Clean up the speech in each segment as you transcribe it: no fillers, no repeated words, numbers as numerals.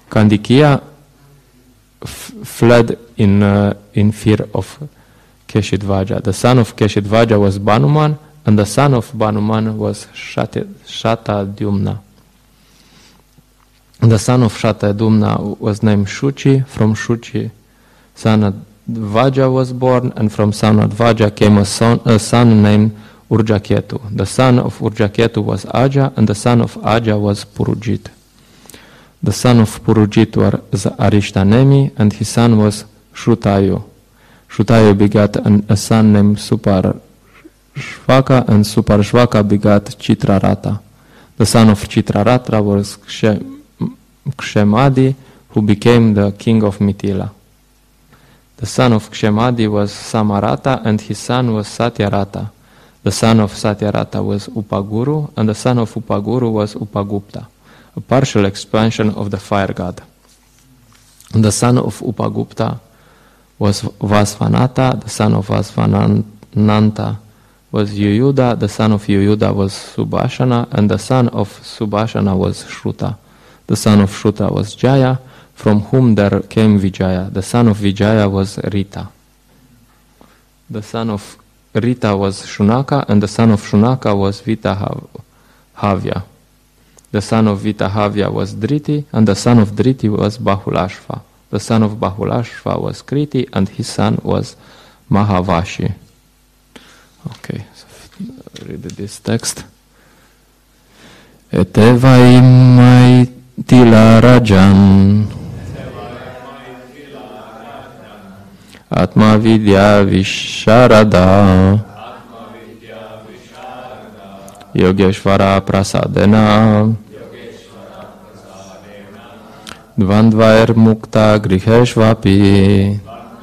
Kandikia fled in fear of Keshidvaja. The son of Keshidvaja was Banuman, and the son of Banuman was Shatadyumna. The son of Shatadyumna was named Shuchi. From Shuchi, Sanadvaja was born, and from Sanadvaja came a son named Urjaketu. The son of Urjaketu was Aja, and the son of Aja was Purujit. The son of Purujit was Arishtanemi, and his son was Shrutayu. Shrutayu begat a son named Suparshvaka, and Suparshvaka begat Chitrarata. The son of Chitrarata was Kshemadi, who became the king of Mithila. The son of Kshemadi was Samarata, and his son was Satyarata. The son of Satyarata was Upaguru, and the son of Upaguru was Upagupta, a partial expansion of the fire god. The son of Upagupta was Vasvanata, the son of Vasvananta was Yuyuda, the son of Yuyuda was Subhashana, and the son of Subhashana was Shruta. The son of Shruta was Jaya, from whom there came Vijaya. The son of Vijaya was Rita. The son of Rita was Shunaka, and the son of Shunaka was Vitahavya. The son of Vitahavya was Driti, and the son of Driti was Bahulashva. The son of Bahulashva was Kriti, and his son was Mahavashi. Okay, so read this text. Etevai Maitila Rajan Atma Vidya Visharada Yogeshvara Prasadena Dvandvair Mukta Griheshvapi.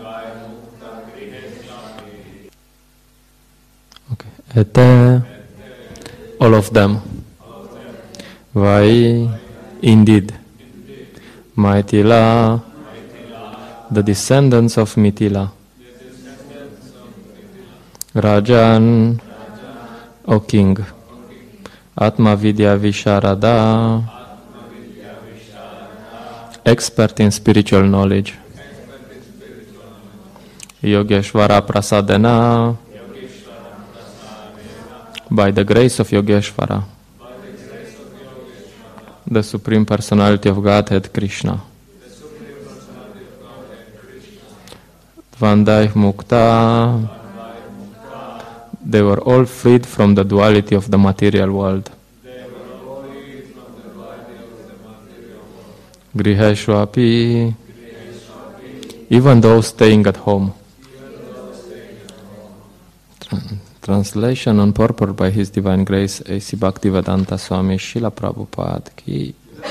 Okay. Ete, all of them. Vai, indeed. Maitila, the descendants of Mithila. Rajan, O king. Atma Vidya Visharada, expert in spiritual knowledge. Yogeshvara Prasadena, by the grace of Yogeshvara, the Supreme Personality of Godhead, Krishna. Dvandai Mukta, they were all freed from the duality of the material world. Griheshvapi, even those staying at home. Translation on purport by His Divine Grace A.C. Bhaktivedanta Swami Srila Prabhupada ki.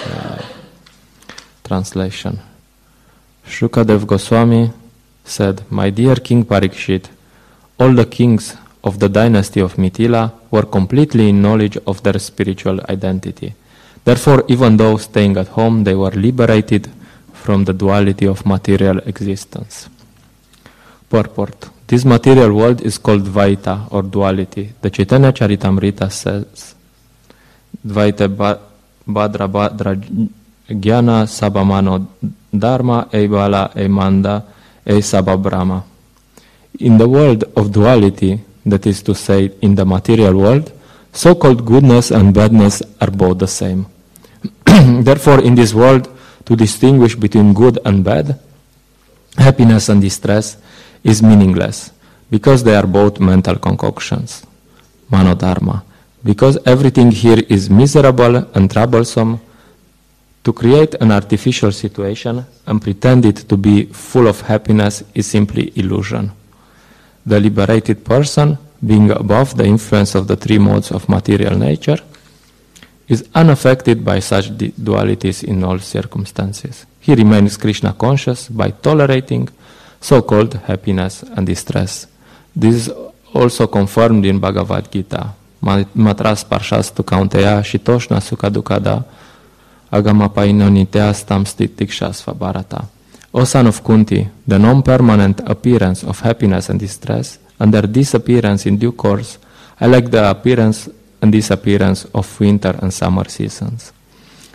Translation. Shukadev Goswami said, "My dear King Parikshit, all the kings of the dynasty of Mithila were completely in knowledge of their spiritual identity. Therefore, even though staying at home, they were liberated from the duality of material existence." Purport. This material world is called Dvaita, or duality. The Chaitanya Charitamrita says, Dvaita Badra Badra Jnana Sabamano Dharma Eibala Eimanda Eisababrama. In the world of duality, that is to say, in the material world, so-called goodness and badness are both the same. Therefore, in this world, to distinguish between good and bad, happiness and distress, is meaningless, because they are both mental concoctions, manodharma. Because everything here is miserable and troublesome, to create an artificial situation and pretend it to be full of happiness is simply illusion. The liberated person, being above the influence of the three modes of material nature, is unaffected by such dualities in all circumstances. He remains Krishna conscious by tolerating so-called happiness and distress. This is also confirmed in Bhagavad Gita. Matras parshastu kaunteya shitoshna sukadukada agamapainonitea stamstitikshasva bharata. O son of Kunti, the non-permanent appearance of happiness and distress, and their disappearance in due course, are like the appearance and disappearance of winter and summer seasons.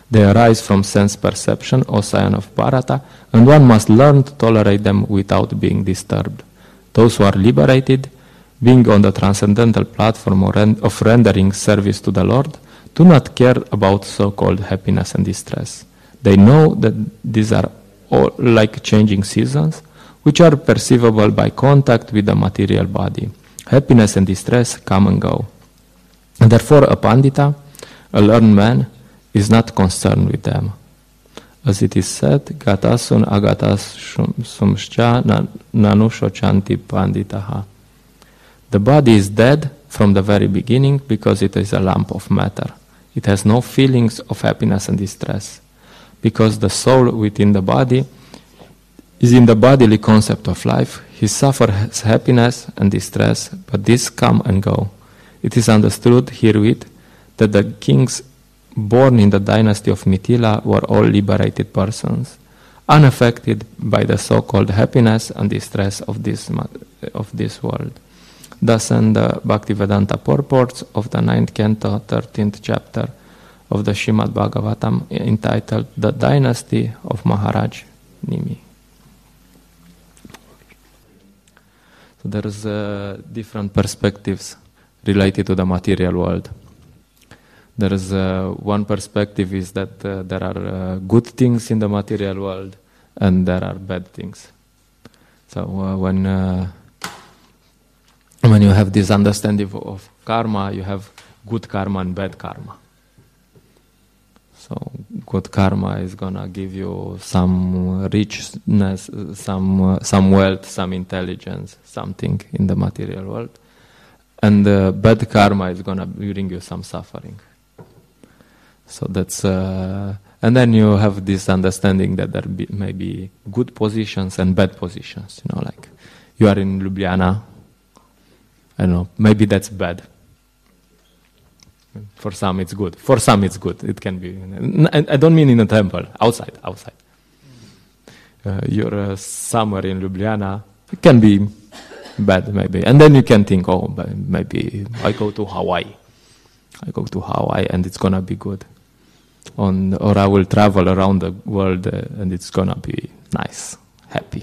They arise from sense perception, ocean of Bharata, and one must learn to tolerate them without being disturbed. Those who are liberated, being on the transcendental platform of rendering service to the Lord, do not care about so-called happiness and distress. They know that these are all like changing seasons, which are perceivable by contact with the material body. Happiness and distress come and go. And therefore, a pandita, a learned man, is not concerned with them. As it is said, gatasun agatas sumscha nanushochanti panditaha. The body is dead from the very beginning because it is a lump of matter. It has no feelings of happiness and distress. Because the soul within the body is in the bodily concept of life, he suffers happiness and distress, but these come and go. It is understood herewith that the kings born in the dynasty of Mithila were all liberated persons, unaffected by the so-called happiness and distress of this world. Thus in the Bhaktivedanta purports of the 9th canto, 13th chapter of the Srimad Bhagavatam, entitled The Dynasty of Maharaj Nimi. So there's different perspectives related to the material world. There is one perspective is that there are good things in the material world and there are bad things. So when you have this understanding of karma, you have good karma and bad karma. So good karma is gonna give you some richness, some wealth, some intelligence, something in the material world, and bad karma is gonna bring you some suffering. So that's and then you have this understanding that there may be good positions and bad positions. You know, like you are in Ljubljana. I don't know. Maybe that's bad. For some, it's good. For some, it's good. It can be. I don't mean in a temple. Outside. You're somewhere in Ljubljana. It can be bad, maybe. And then you can think, oh, maybe I go to Hawaii. And it's gonna be good. Or I will travel around the world and it's gonna be nice, happy.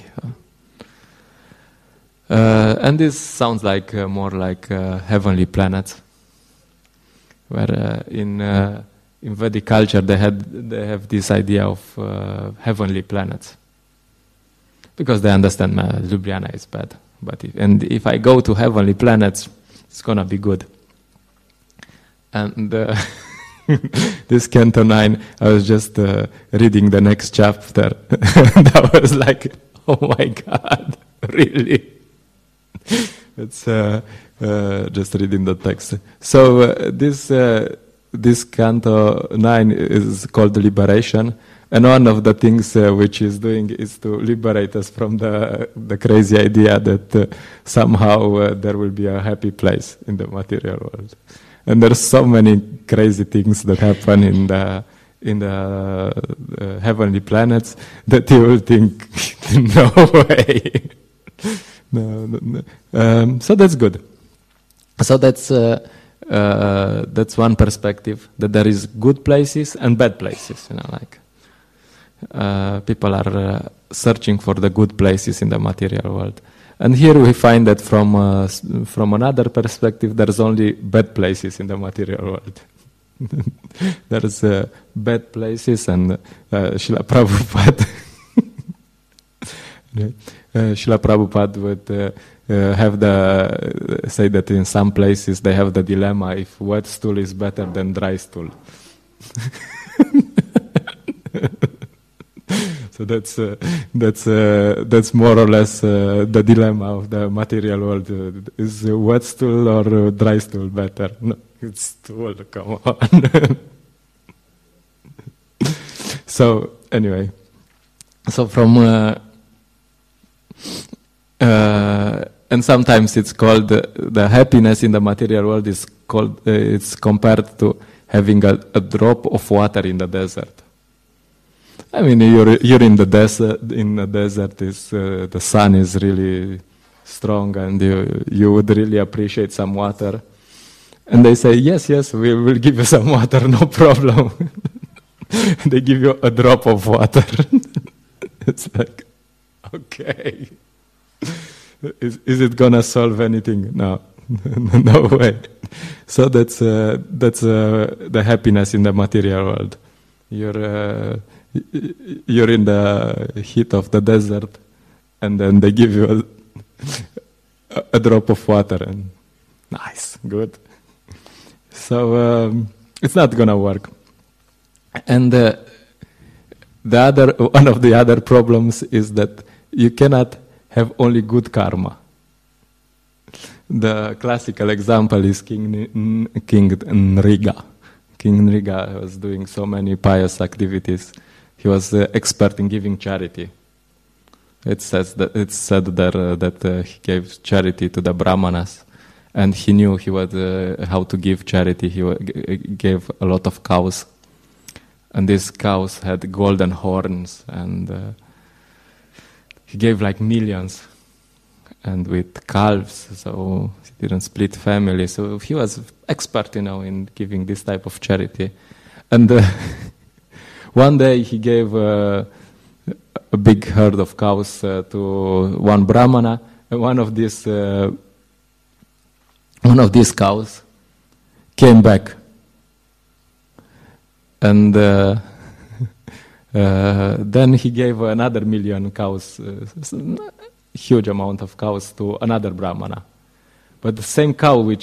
And this sounds like more like heavenly planets, where in Vedic culture they have this idea of heavenly planets, because they understand Ljubljana is bad, but if I go to heavenly planets, it's gonna be good. And this Canto 9, I was just reading the next chapter, and I was like, oh my God, really? It's just reading the text. So this Canto 9 is called Liberation, and one of the things which he's doing is to liberate us from the crazy idea that somehow there will be a happy place in the material world. And there's so many crazy things that happen in the heavenly planets that you will think, no way. No. So that's good. So that's one perspective, that there is good places and bad places. You know, like people are searching for the good places in the material world. And here we find that from another perspective, there's only bad places in the material world. There's bad places, and Srila Prabhupada would say that in some places they have the dilemma if wet stool is better than dry stool. So that's more or less the dilemma of the material world. Is wet stool or dry stool better? No, it's stool, come on. So anyway, so from and sometimes it's called the happiness in the material world is called it's compared to having a drop of water in the desert. I mean, you're in the desert. In the desert, the sun is really strong, and you would really appreciate some water. And they say, yes, we will give you some water, no problem. They give you a drop of water. It's like, okay. Is it gonna solve anything? No. No way. So that's the happiness in the material world. You're in the heat of the desert, and then they give you a drop of water, and nice, good. So it's not gonna work. And one of the other problems is that you cannot have only good karma. The classical example is King Nriga. King Nriga was doing so many pious activities. He was expert in giving charity. It's said there that he gave charity to the Brahmanas, and he knew how to give charity. He gave a lot of cows, and these cows had golden horns, and he gave like millions. And with calves, so he didn't split family. So he was expert, in giving this type of charity. And one day he gave a big herd of cows to one Brahmana, and one of these cows came back, and then he gave another million cows. Huge amount of cows to another Brahmana, but the same cow which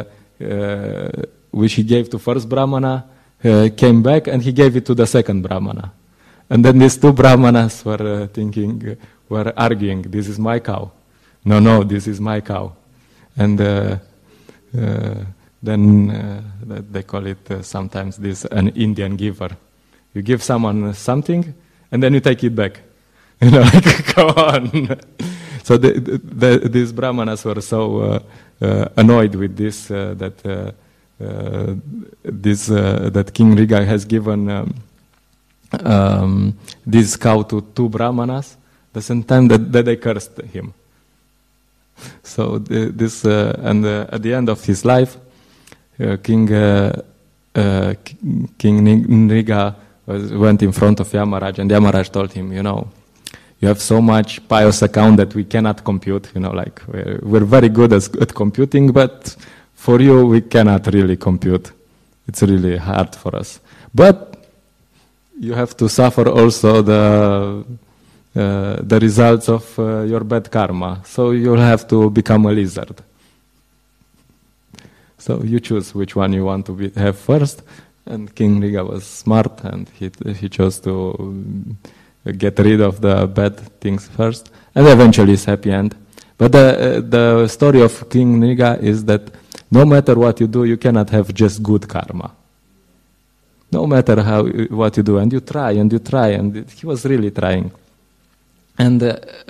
he gave to first Brahmana came back, and he gave it to the second Brahmana, and then these two Brahmanas were arguing. This is my cow. No, this is my cow, and then they call it sometimes an Indian giver. You give someone something, and then you take it back. Like, come on. So these Brahmanas were so annoyed with this that King Nriga has given this cow to two Brahmanas. The same time that they cursed him. So at the end of his life, King Nriga went in front of Yamaraj, and Yamaraj told him, you have so much pious account that we cannot compute. Like we're very good at computing, but for you we cannot really compute. It's really hard for us. But you have to suffer also the results of your bad karma. So you'll have to become a lizard. So you choose which one you want to have first. And King Nriga was smart, and he chose to get rid of the bad things first, and eventually it's happy end. But the story of King Nriga is that no matter what you do, you cannot have just good karma. No matter what you do, and you try, and he was really trying. And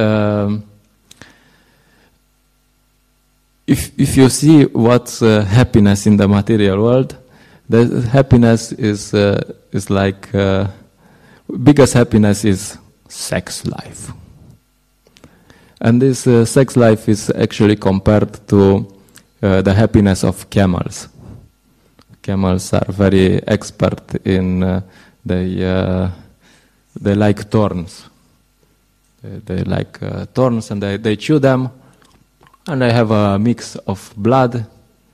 if you see what's happiness in the material world, the happiness is like. Biggest happiness is sex life. And this sex life is actually compared to the happiness of camels. Camels are very expert in, they like thorns. They like thorns, and they chew them, and they have a mix of blood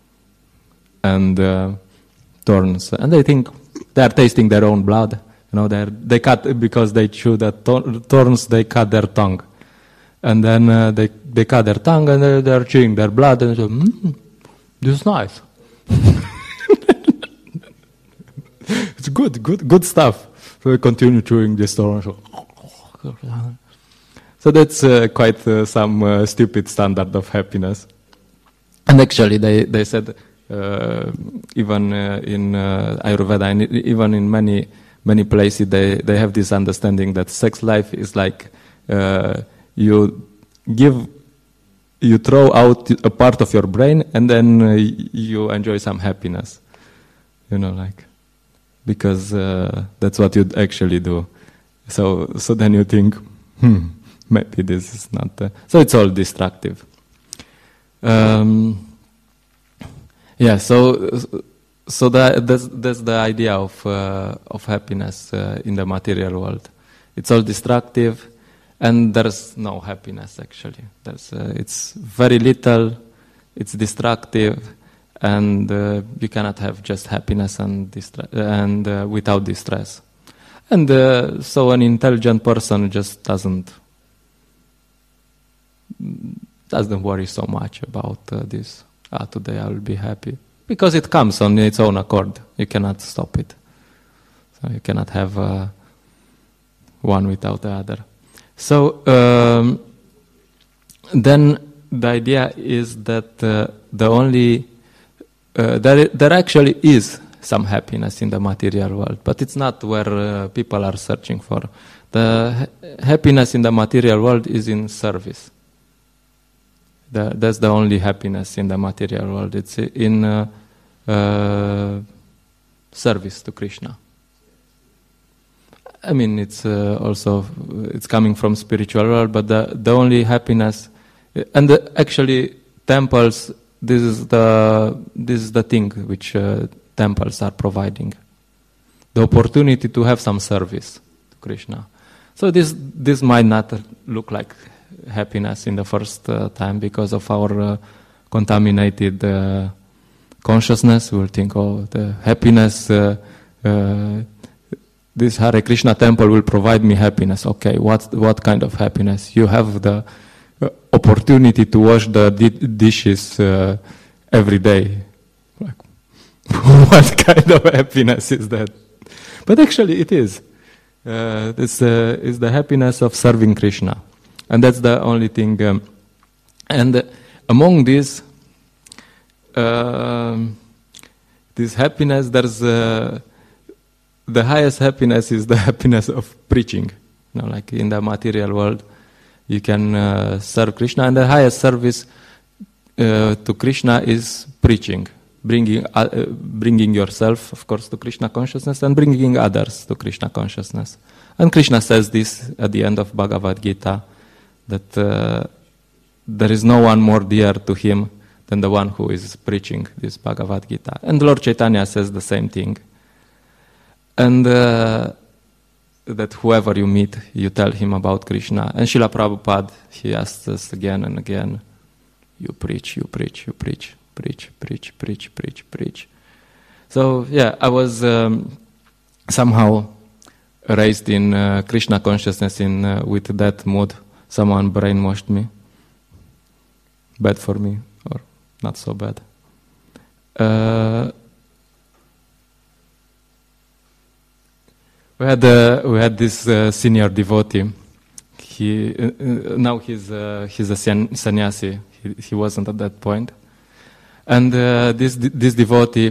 and thorns. And they think they are tasting their own blood. They cut, because they chew the thorns, they cut their tongue. And then they cut their tongue, and they're chewing their blood, and they say, this is nice. It's good stuff. So they continue chewing this thorn. So that's quite some stupid standard of happiness. And actually they said, even in Ayurveda, and even in many places, they have this understanding that sex life is like you throw out a part of your brain, and then you enjoy some happiness, because that's what you actually do. So then you think, maybe this is not. So it's all destructive. So So that's the idea of happiness in the material world. It's all destructive, and there's no happiness actually. It's very little. It's destructive, and you cannot have just happiness and without distress. And so an intelligent person just doesn't worry so much about this. Today I will be happy. Because it comes on its own accord. You cannot stop it. So you cannot have one without the other. So then the idea is that there actually is some happiness in the material world, but it's not where people are searching for. The happiness in the material world is in service. That's the only happiness in the material world. It's in service to Krishna. I mean, it's also it's coming from spiritual world, but the only happiness, and actually temples. This is the thing which temples are providing, the opportunity to have some service to Krishna. So this might not look like happiness in the first time because of our contaminated consciousness. We will think, the happiness, this Hare Krishna temple will provide me happiness. Okay, what kind of happiness? You have the opportunity to wash the dishes every day. Like, what kind of happiness is that? But actually it is. This is the happiness of serving Krishna. And that's the only thing. And among this happiness, there's the highest happiness is the happiness of preaching. You know, like in the material world, you can serve Krishna, and the highest service to Krishna is preaching, bringing yourself, of course, to Krishna consciousness, and bringing others to Krishna consciousness. And Krishna says this at the end of Bhagavad Gita, that there is no one more dear to him than the one who is preaching this Bhagavad Gita. And Lord Chaitanya says the same thing. And that whoever you meet, you tell him about Krishna. And Srila Prabhupada, he asks us again and again, you preach, you preach, you preach, preach, preach, preach, preach, preach. So yeah, I was somehow raised in Krishna consciousness with that mood. Someone brainwashed me. Bad for me, or not so bad. We had this senior devotee. Now he's a sannyasi. He wasn't at that point. And this devotee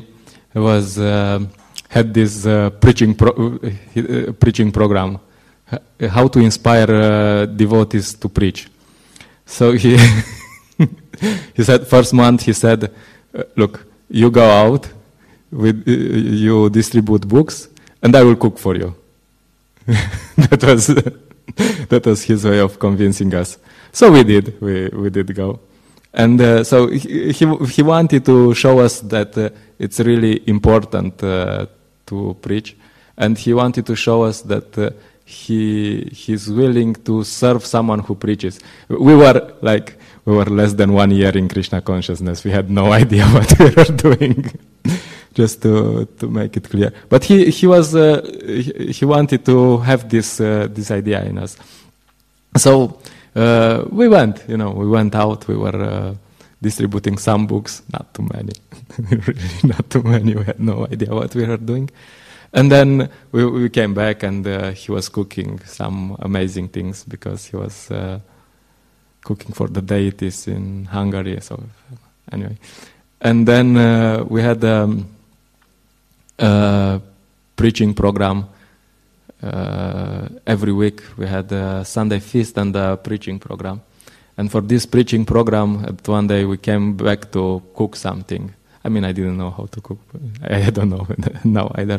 had this preaching program, how to inspire devotees to preach. So he said, first month he said, look, you go out, you distribute books, and I will cook for you. That was his way of convincing us. So we did. We did go, and so he wanted to show us that it's really important to preach, and he wanted to show us that he's willing to serve someone who preaches. We were less than 1 year in Krishna consciousness. We had no idea what we were doing. Just to make it clear, but he wanted to have this idea in us. So we went out. We were distributing some books, not too many, really not too many. We had no idea what we were doing, and then we came back, and he was cooking some amazing things because he was cooking for the deities in Hungary. So anyway, and then we had preaching program every week. We had a Sunday feast and a preaching program. And for this preaching program, at one day we came back to cook something. I mean, I didn't know how to cook. I don't know now either.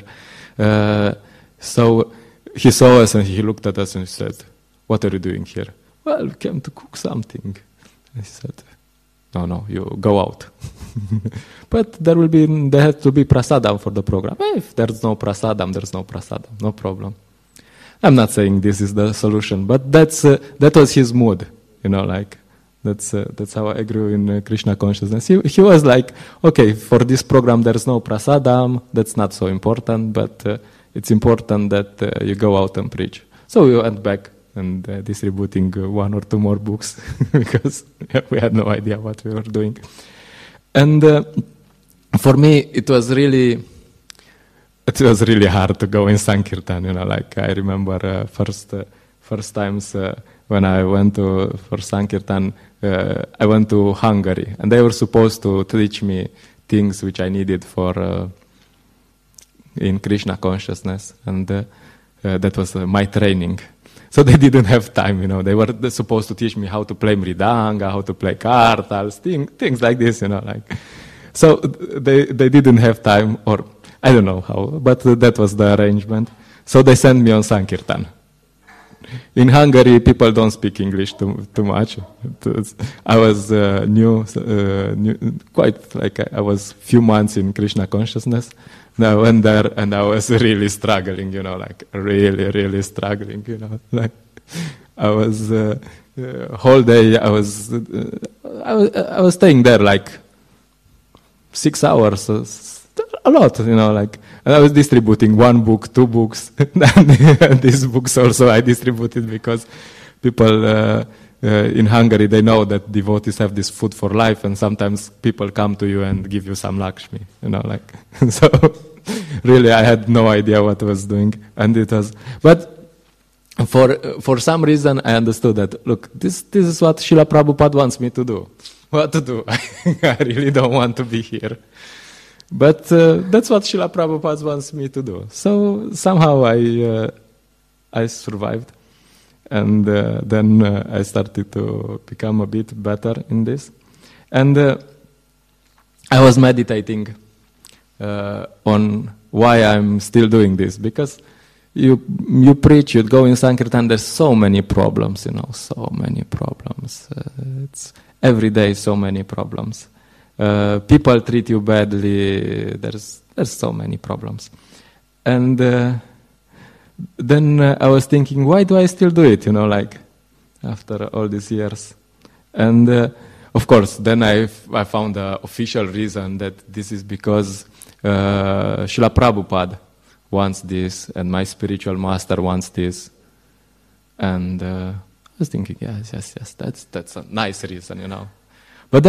So he saw us and he looked at us and he said, "What are you doing here?" "Well, we came to cook something." And he said, no, you go out. But there has to be prasadam for the program. If there's no prasadam, there's no prasadam, no problem. I'm not saying this is the solution, but that was his mood, like that's how I grew in Krishna consciousness. He was like, okay, for this program there's no prasadam, that's not so important, but it's important that you go out and preach. So we went back and distributing 1 or 2 more books because we had no idea what we were doing. And for me, it was really hard to go in Sankirtan. Like I remember first times when I went for Sankirtan, I went to Hungary, and they were supposed to teach me things which I needed for in Krishna consciousness, and that was my training. So they didn't have time, They were supposed to teach me how to play mridanga, how to play kartals, things like this, like. So they didn't have time, or I don't know how, but that was the arrangement. So they sent me on Sankirtan. In Hungary, people don't speak English too much. I was new, quite like I was few months in Krishna consciousness. And I went there and I was really struggling, like really struggling, like I was whole day. I was staying there like 6 hours, a lot, like, and I was distributing 1 book, 2 books, and these books also I distributed because people in Hungary, they know that devotees have this food for life, and sometimes people come to you and give you some Lakshmi, like, so really I had no idea what I was doing, and it was, but for some reason I understood that, look, this is what Srila Prabhupada wants me to do. What to do? I really don't want to be here. But that's what Srila Prabhupada wants me to do. So somehow I survived. And then I started to become a bit better in this. And I was meditating on why I'm still doing this. Because you preach, you go in Sankirtan, there's so many problems, so many problems. It's every day so many problems. People treat you badly. There's so many problems. And then I was thinking, why do I still do it, like after all these years? And of course, then I found the official reason that this is because Srila Prabhupada wants this, and my spiritual master wants this. And I was thinking, yes, that's a nice reason, But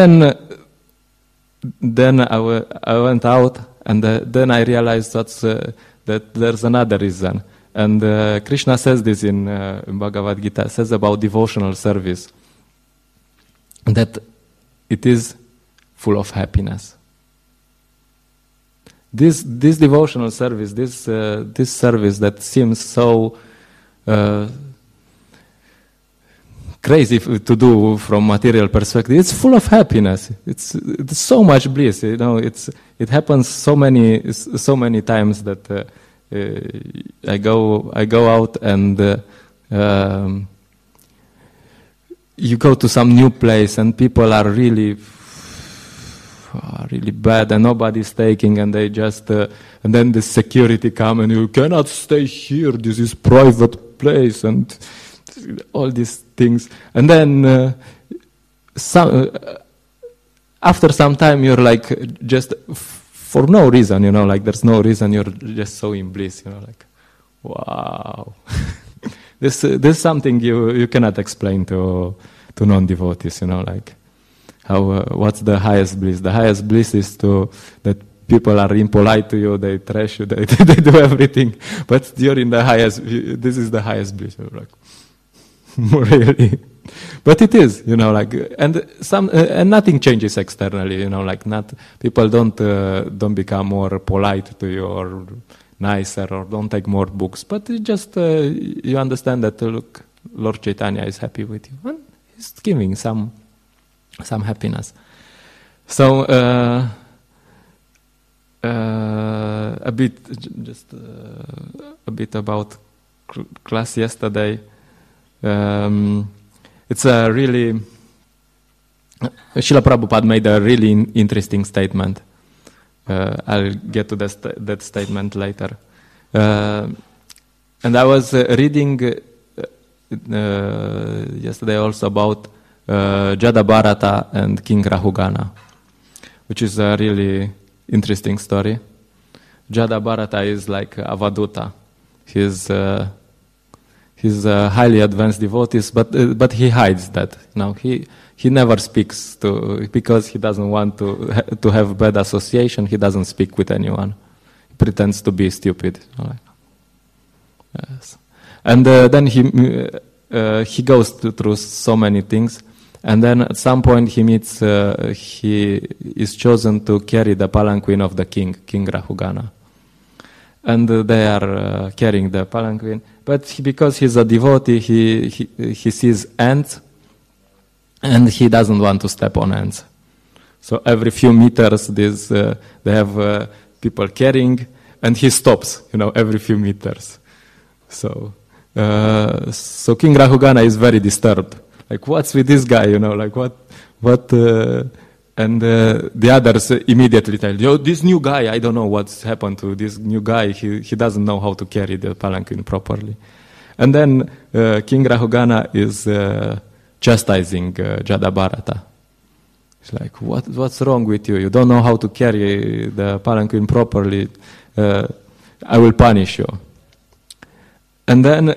then I went out, and then I realized that there's another reason. And Krishna says this in Bhagavad Gita, says about devotional service, that it is full of happiness. This devotional service, this service that seems so crazy to do from material perspective, it's full of happiness. It's so much bliss. It happens so many times that I go out and you go to some new place and people are really bad and nobody's taking, and they just and then the security come and you cannot stay here. This is private place and all these things. And then after some time you're like just for no reason, like there's no reason, you're just so in bliss, like, wow. This is something you cannot explain to non-devotees, like how what's the highest bliss? The highest bliss is that people are impolite to you, they trash you, they do everything, but you're in the highest. This is the highest bliss. You're like, really, but it is, like, and nothing changes externally, like not people don't become more polite to you or nicer or don't take more books, but it just you understand that look, Lord Chaitanya is happy with you and he's giving some happiness. So a bit about class yesterday. It's a really Srila Prabhupada made a really interesting statement. I'll get to that statement later. And I was reading yesterday also about Jada Bharata and King Rahugana, which is a really interesting story. Jada Bharata is like Avaduta. He's a highly advanced devotee, but he hides that. He never speaks because he doesn't want to have bad association. He doesn't speak with anyone. He pretends to be stupid. Yes. And then he goes through so many things, and then at some point he is chosen to carry the palanquin of the king Rahugana. And they are carrying the palanquin, but because he's a devotee, he sees ants, and he doesn't want to step on ants. So every few meters, they have people carrying, and he stops, every few meters. So King Rahugana is very disturbed. Like, what's with this guy? Like what? And the others immediately tell, this new guy, I don't know what's happened to this new guy. He doesn't know how to carry the palanquin properly. And then King Rahugana is chastising Jada Bharata. He's like, what's wrong with you? You don't know how to carry the palanquin properly. I will punish you. And then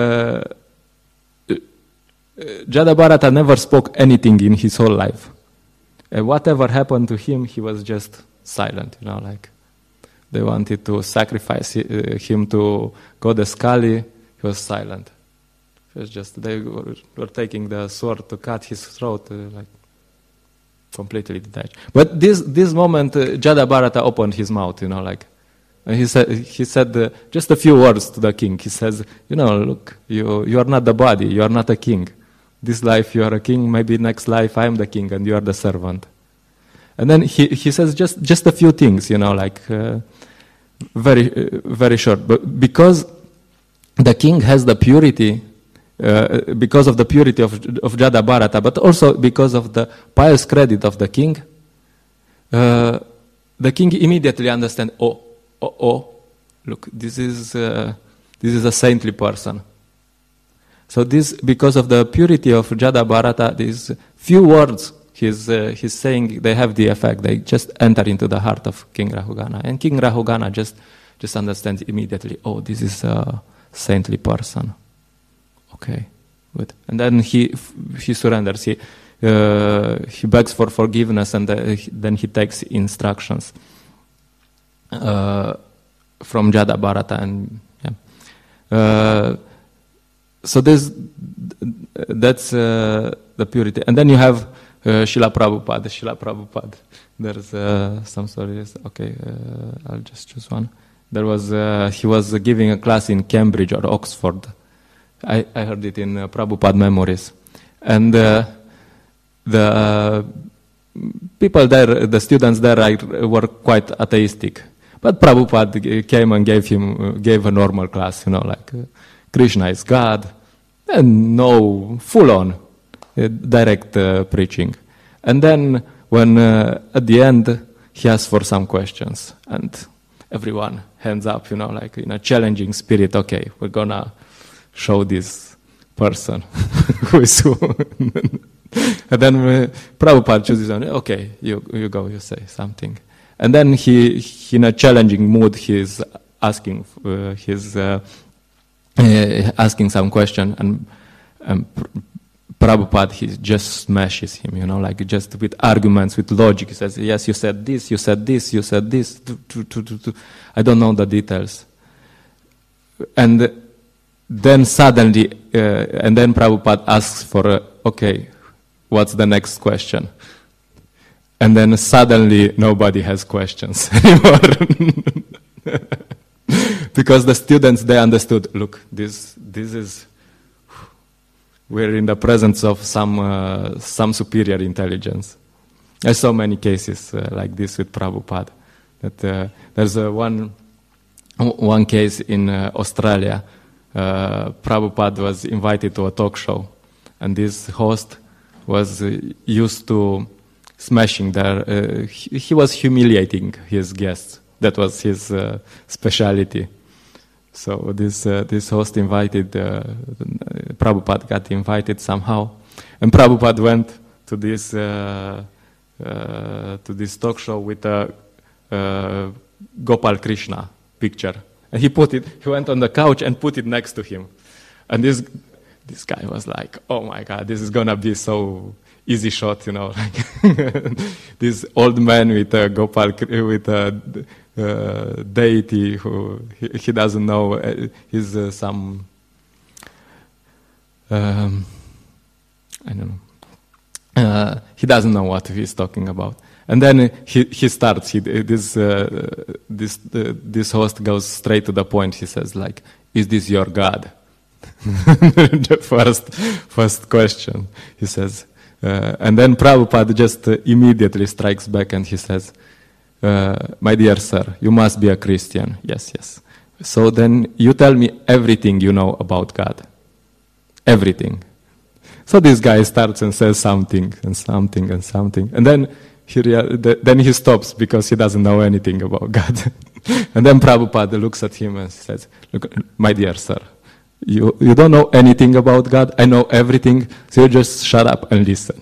Jada Bharata never spoke anything in his whole life. Whatever happened to him, he was just silent, like they wanted to sacrifice him to Goddess Kali, he was silent. It was just, they were taking the sword to cut his throat, like completely detached. But this moment, Jada Bharata opened his mouth, like, and he said just a few words to the king. He says, look, you are not the body, you are not a king. This life you are a king, maybe next life I am the king and you are the servant. And then he says just a few things, like very, very short. But because the king has the purity, because of the purity of Jada Bharata, but also because of the pious credit of the king immediately understands, look, this is a saintly person. So because of the purity of Jada Bharata, these few words he's saying, they have the effect. They just enter into the heart of King Rahugana. And King Rahugana just understands immediately, this is a saintly person. Okay, good. And then he surrenders. He begs for forgiveness, and then he takes instructions from Jada Bharata. And so that's the purity. And then you have Srila Prabhupada. There's some stories. Okay, I'll just choose one. He was giving a class in Cambridge or Oxford. I heard it in Prabhupada Memories. And the people there, the students there were quite atheistic. But Prabhupada came and gave a normal class, like Krishna is God, and no full-on direct preaching. And then when at the end he asked for some questions, and everyone hands up, like in a challenging spirit. Okay, we're gonna show this person who is who. And then Prabhupada chooses one. Okay, you go, you say something. And then he in a challenging mood, he's asking asking some question, and Prabhupada, he just smashes him, like just with arguments, with logic. He says, yes, you said this, you said this, you said this. I don't know the details. And then suddenly, and then Prabhupada asks for, okay, what's the next question? And then suddenly nobody has questions anymore. Because the students, they understood, look, this is, we're in the presence of some superior intelligence. I saw many cases like this with Prabhupada. That there's one case in Australia. Prabhupada was invited to a talk show, and this host was used to smashing their. He was humiliating his guests. That was his speciality. So this host invited Prabhupada got invited somehow, and Prabhupada went to this talk show with a Gopal Krishna picture, and he went on the couch and put it next to him, and this guy was like, "Oh my God, this is gonna be so easy shot, like this old man with a Gopal with a deity who he doesn't know. He's some I don't know. He doesn't know what he's talking about." And then he starts. This host goes straight to the point. He says, like, "Is this your God?" The first question. He says, and then Prabhupada just immediately strikes back and he says, "My dear sir, you must be a Christian." Yes. "So then you tell me everything you know about God." Everything. So this guy starts and says something, and then he stops because he doesn't know anything about God. And then Prabhupada looks at him and says, "Look, my dear sir, you don't know anything about God. I know everything, so you just shut up and listen."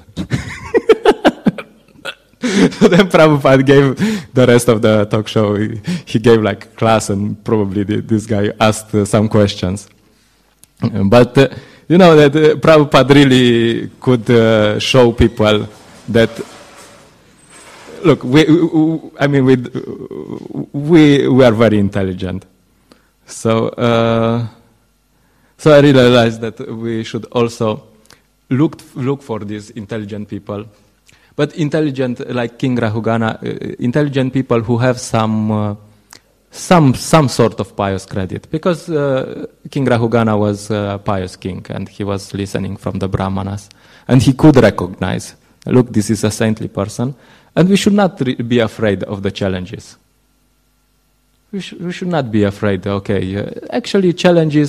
So then Prabhupada gave the rest of the talk show. He gave like class, and probably this guy asked some questions. But that Prabhupada really could show people that, look, we are very intelligent. So I realized that we should also look for these intelligent people. But intelligent, like King Rahugana, intelligent people who have some sort of pious credit, because King Rahugana was a pious king, and he was listening from the Brahmanas, and he could recognize, look, this is a saintly person, and we should not be afraid of the challenges. We should not be afraid. Actually, challenging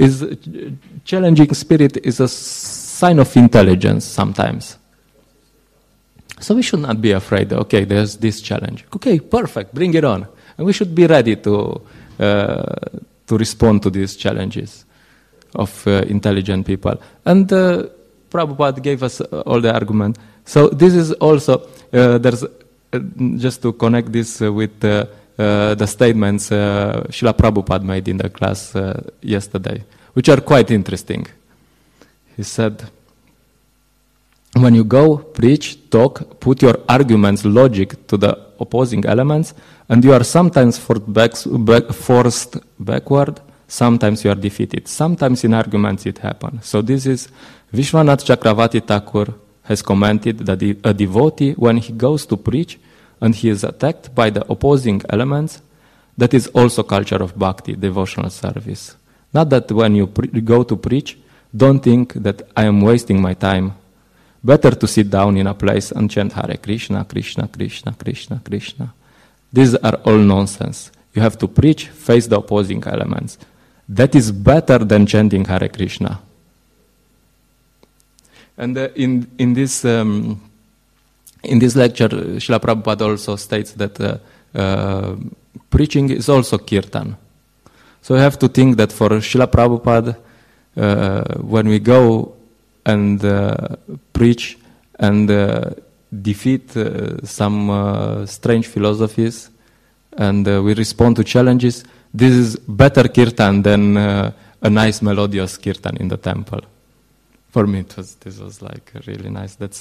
spirit is a sign of intelligence sometimes. So we should not be afraid. Okay, there's this challenge. Okay, perfect, bring it on. And we should be ready to respond to these challenges of intelligent people. And Prabhupada gave us all the argument. So this is also, there's just to connect this with the statements Srila Prabhupada made in the class yesterday, which are quite interesting. He said, "When you go, preach, talk, put your arguments, logic to the opposing elements, and you are sometimes forced backward, sometimes you are defeated. Sometimes in arguments it happens." So this is Vishwanath Chakravarti Thakur has commented that a devotee, when he goes to preach and he is attacked by the opposing elements, that is also culture of bhakti, devotional service. Not that when you go to preach, don't think that I am wasting my time. Better to sit down in a place and chant Hare Krishna, Krishna, Krishna, Krishna, Krishna. These are all nonsense. You have to preach, face the opposing elements. That is better than chanting Hare Krishna. And in this lecture, Srila Prabhupada also states that preaching is also kirtan. So you have to think that for Srila Prabhupada, when we go and preach and defeat some strange philosophies, and we respond to challenges, this is better kirtan than a nice melodious kirtan in the temple. For me, this was like really nice. That's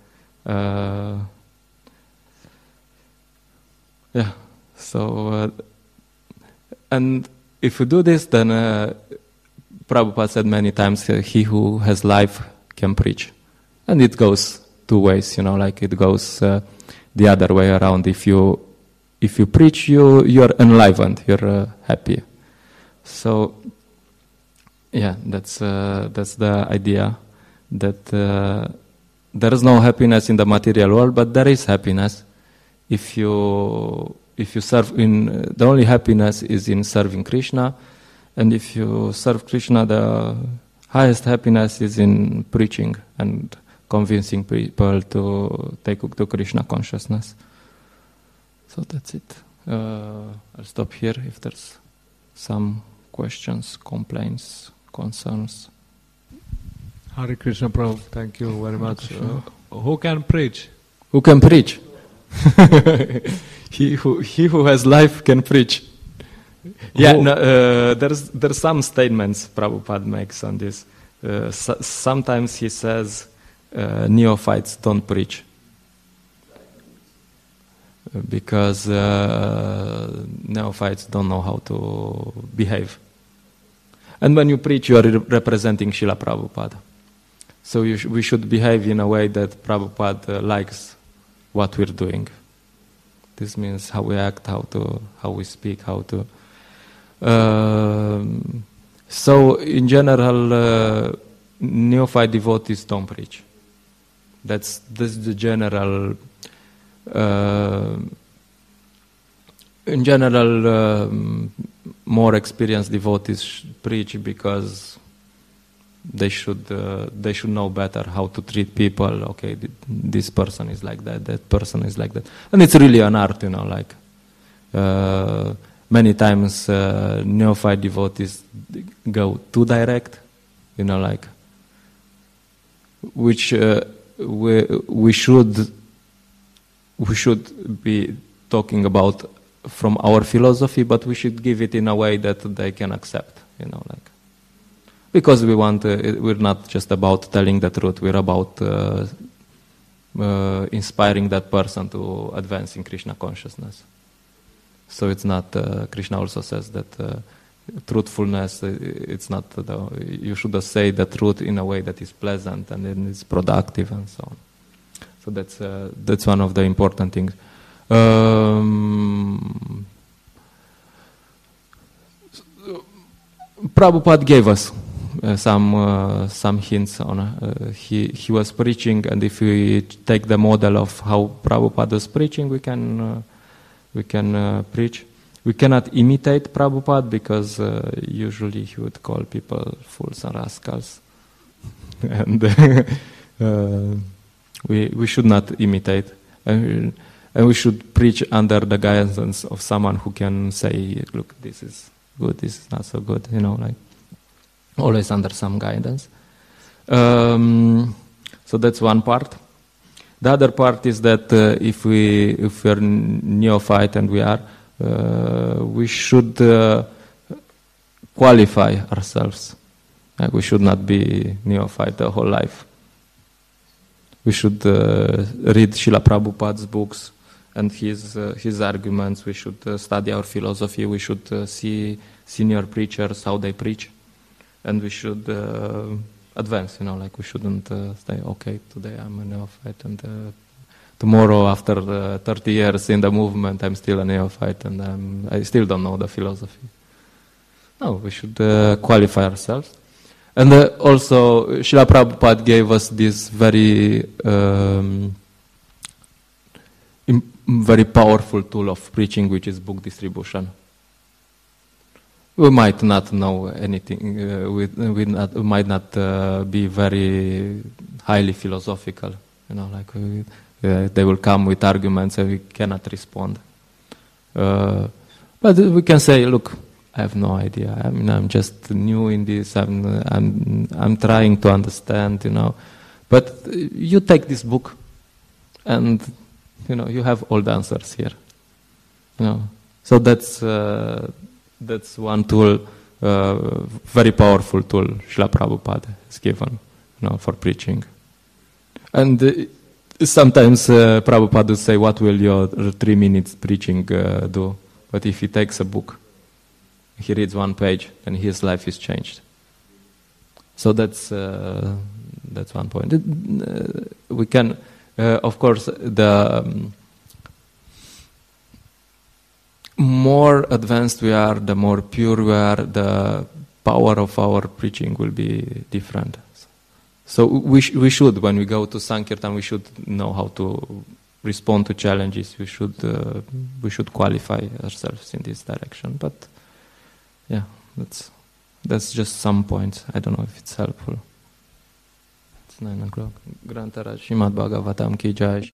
yeah. So and if we do this, then Prabhupada said many times, he who has life can preach. And it goes two ways, like it goes the other way around. If you preach, you're enlivened, you're happy. So, yeah, that's the idea, that there is no happiness in the material world, but there is happiness if you serve in. The only happiness is in serving Krishna. And if you serve Krishna, the highest happiness is in preaching and convincing people to take to Krishna consciousness. So that's it. I'll stop here if there's some questions, complaints, concerns. Hare Krishna Prabhu, thank you very much. Who can preach? Who can preach? he who has life can preach. Yeah, no, there's some statements Prabhupada makes on this. Sometimes he says neophytes don't preach because neophytes don't know how to behave. And when you preach, you are representing Srila Prabhupada. So we should behave in a way that Prabhupada likes what we're doing. This means how we act, how we speak, how to. So in general, neophyte devotees don't preach. That's the general. In general, more experienced devotees preach because they should know better how to treat people. Okay, this person is like that. That person is like that, and it's really an art, Like many times, neophyte devotees go too direct, Like which we should be talking about from our philosophy, but we should give it in a way that they can accept, Like. Because we're not just about telling the truth, we're about inspiring that person to advance in Krishna consciousness. So it's not, Krishna also says that truthfulness, it's not, you should say the truth in a way that is pleasant and then it's productive and so on. So that's one of the important things. Prabhupada gave us some hints on. He was preaching, and if we take the model of how Prabhupada was preaching, we can preach. We cannot imitate Prabhupada because usually he would call people fools and rascals, and we should not imitate, and we should preach under the guidance of someone who can say, "Look, this is good, this is not so good," Like. Always under some guidance. So that's one part. The other part is that if we're neophyte, and we should qualify ourselves. We should not be neophyte the whole life. We should read Srila Prabhupada's books and his arguments. We should study our philosophy. We should see senior preachers, how they preach. And we should advance, Like we shouldn't say, okay, today I'm a neophyte, and tomorrow, after 30 years in the movement, I'm still a neophyte, and I still don't know the philosophy. No, we should qualify ourselves. And also, Srila Prabhupada gave us this very powerful tool of preaching, which is book distribution. We might not know anything. We might not be very highly philosophical. Like they will come with arguments and we cannot respond. But we can say, "Look, I have no idea. I'm just new in this. I'm trying to understand. But you take this book, and you have all the answers here. So that's one tool, very powerful tool Srila Prabhupada has given, for preaching. And sometimes Prabhupada would say, "What will your 3 minutes preaching do?" But if he takes a book, he reads one page, then his life is changed. So that's one point. We can, of course, the more advanced we are, the more pure we are, the power of our preaching will be different. So we should, when we go to Sankirtan, we should know how to respond to challenges. We should qualify ourselves in this direction. But yeah, that's just some points. I don't know if it's helpful. It's 9 o'clock. Grantaraj Srimad Bhagavatam ki jai.